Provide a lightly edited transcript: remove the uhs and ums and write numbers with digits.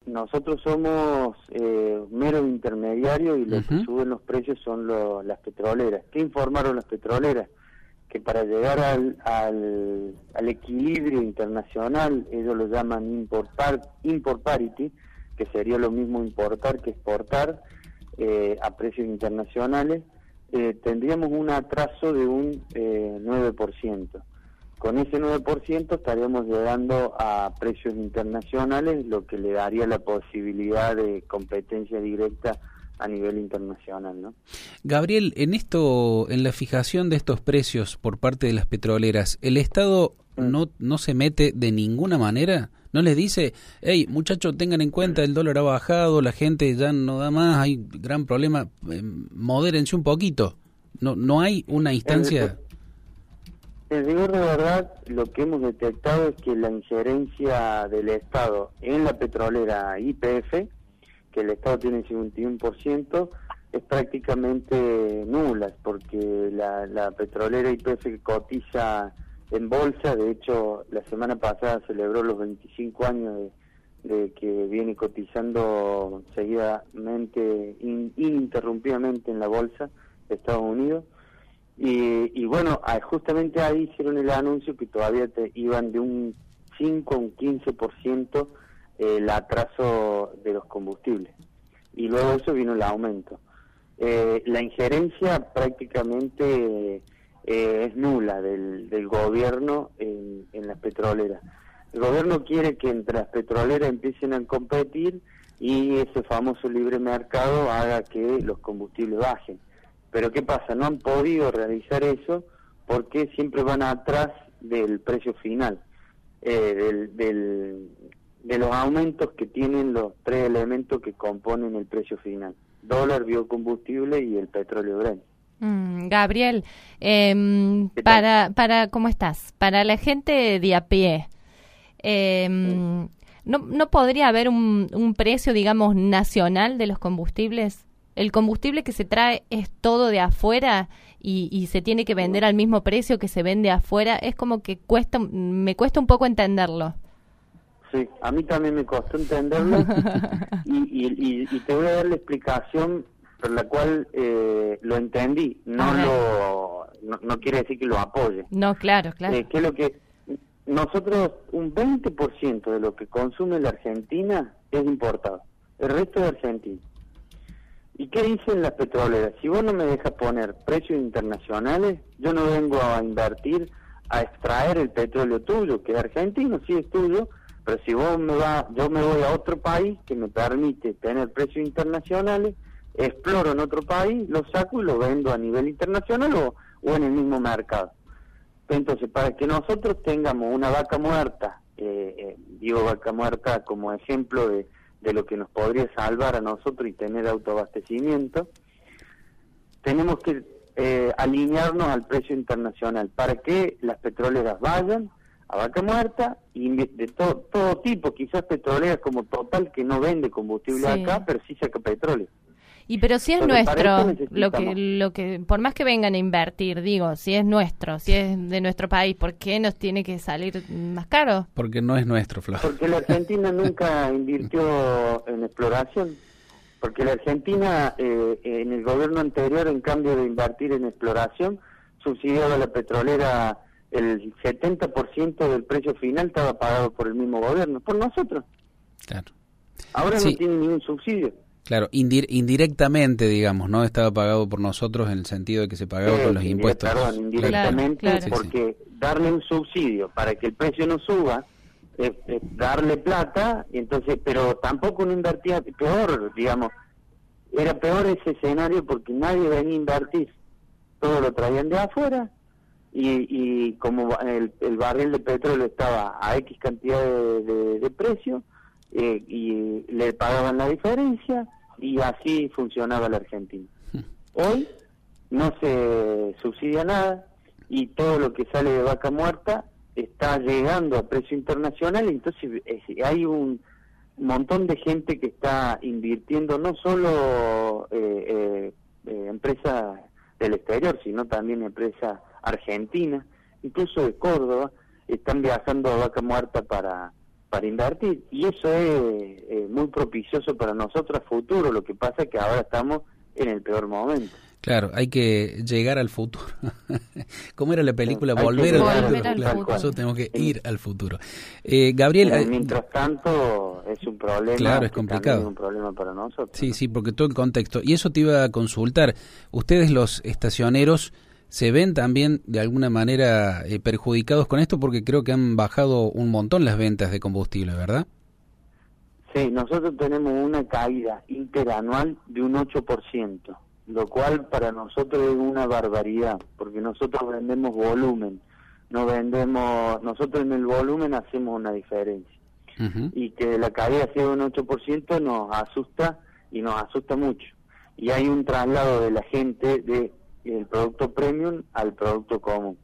nosotros somos meros intermediarios y los que suben los precios son las petroleras. ¿Qué informaron las petroleras? Que para llegar al equilibrio internacional, ellos lo llaman import parity, que sería lo mismo importar que exportar a precios internacionales, tendríamos un atraso de un 9%. Con ese 9% estaríamos llegando a precios internacionales, lo que le daría la posibilidad de competencia directa a nivel internacional, ¿no? Gabriel, en la fijación de estos precios por parte de las petroleras, ¿el Estado no se mete de ninguna manera? ¿No les dice, hey, muchachos, tengan en cuenta, el dólar ha bajado, la gente ya no da más, hay gran problema, modérense un poquito? ¿No hay una instancia? En rigor de verdad, lo que hemos detectado es que la injerencia del Estado en la petrolera YPF, que el Estado tiene 51%, es prácticamente nula, porque la petrolera YPF que cotiza en bolsa, de hecho, la semana pasada celebró los 25 años de que viene cotizando seguidamente, ininterrumpidamente en la bolsa de Estados Unidos. Y bueno, justamente ahí hicieron el anuncio que todavía iban de un 5 a un 15% el atraso de los combustibles. Y luego de eso vino el aumento. La injerencia prácticamente es nula del gobierno en las petroleras. El gobierno quiere que entre las petroleras empiecen a competir y ese famoso libre mercado haga que los combustibles bajen. Pero ¿qué pasa? No han podido realizar eso porque siempre van atrás del precio final, de los aumentos que tienen los tres elementos que componen el precio final: dólar, biocombustible y el petróleo Brent. Gabriel, ¿cómo estás? Para la gente de a pie, ¿no podría haber un precio, digamos, nacional de los combustibles? ¿El combustible que se trae es todo de afuera y se tiene que vender al mismo precio que se vende afuera? Es como que me cuesta un poco entenderlo. Sí, a mí también me costó entenderlo y te voy a dar la explicación por la cual lo entendí. No quiere decir que lo apoye. No, claro. Que es lo que nosotros, un 20% de lo que consume la Argentina es importado, el resto es argentino. ¿Y qué dicen las petroleras? Si vos no me dejas poner precios internacionales, yo no vengo a invertir a extraer el petróleo tuyo, que es argentino, sí es tuyo, pero si yo me voy a otro país que me permite tener precios internacionales, exploro en otro país, lo saco y lo vendo a nivel internacional o en el mismo mercado. Entonces, para que nosotros tengamos una vaca muerta, digo vaca muerta como ejemplo de lo que nos podría salvar a nosotros y tener autoabastecimiento, tenemos que alinearnos al precio internacional para que las petroleras vayan a vaca muerta y de todo tipo, quizás petroleras como Total, que no vende combustible acá, pero sí saca petróleo. Y pero si es nuestro, lo que por más que vengan a invertir, digo, si es nuestro, si es de nuestro país, ¿por qué nos tiene que salir más caro? Porque no es nuestro, Flor. Porque la Argentina nunca invirtió en exploración. Porque la Argentina, en el gobierno anterior, en cambio de invertir en exploración, subsidiaba a la petrolera. El 70% del precio final estaba pagado por el mismo gobierno, por nosotros. Claro. Ahora no tiene ningún subsidio. Claro, indirectamente, digamos, ¿no? Estaba pagado por nosotros en el sentido de que se pagaba con los impuestos. Perdón, indirectamente, claro. Porque darle un subsidio para que el precio no suba, darle plata, y entonces, pero tampoco no invertía, peor, digamos, era peor ese escenario porque nadie venía a invertir, todo lo traían de afuera, y como el barril de petróleo estaba a X cantidad de precio, y le pagaban la diferencia, y así funcionaba la Argentina. Hoy no se subsidia nada y todo lo que sale de vaca muerta está llegando a precio internacional, entonces hay un montón de gente que está invirtiendo, no solo empresas del exterior, sino también empresas argentinas, incluso de Córdoba, están viajando a vaca muerta para para invertir, y eso es muy propicioso para nosotros a futuro. Lo que pasa es que ahora estamos en el peor momento. Claro, hay que llegar al futuro. ¿Cómo era la película? Hay Volver que al volver futuro. al Claro, futuro. nosotros tenemos que ir al futuro. Gabriel, Pero mientras tanto es un problema. Claro, es que complicado. también es un problema para nosotros. sí, ¿no? sí, porque todo el contexto. Y eso te iba a consultar. Ustedes los estacioneros se ven también de alguna manera perjudicados con esto, porque creo que han bajado un montón las ventas de combustible, ¿verdad? Sí, nosotros tenemos una caída interanual de un 8%, lo cual para nosotros es una barbaridad, porque nosotros vendemos volumen, nosotros en el volumen hacemos una diferencia. Uh-huh. Y que la caída sea de un 8% nos asusta, y nos asusta mucho. Y hay un traslado de la gente del producto premium al producto común.